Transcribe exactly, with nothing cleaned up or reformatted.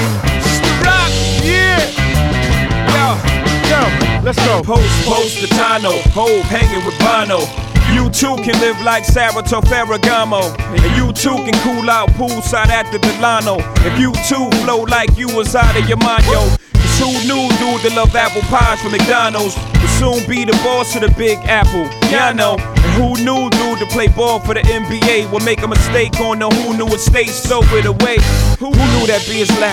Rock, yeah. Yo, yo, let's go. Post, post, Tano, Hove hanging with Bono. You too can live like Sarah to Ferragamo. And you too can cool out poolside at the Delano. If you too flow like you was out of your mind, yo. Cause who knew dude that love apple pies from McDonald's would soon be the boss of the Big Apple? Yeah, I know. And who knew dude to play ball for the N B A would make a mistake on the who knew it stay, so it away. Who knew that being slapped?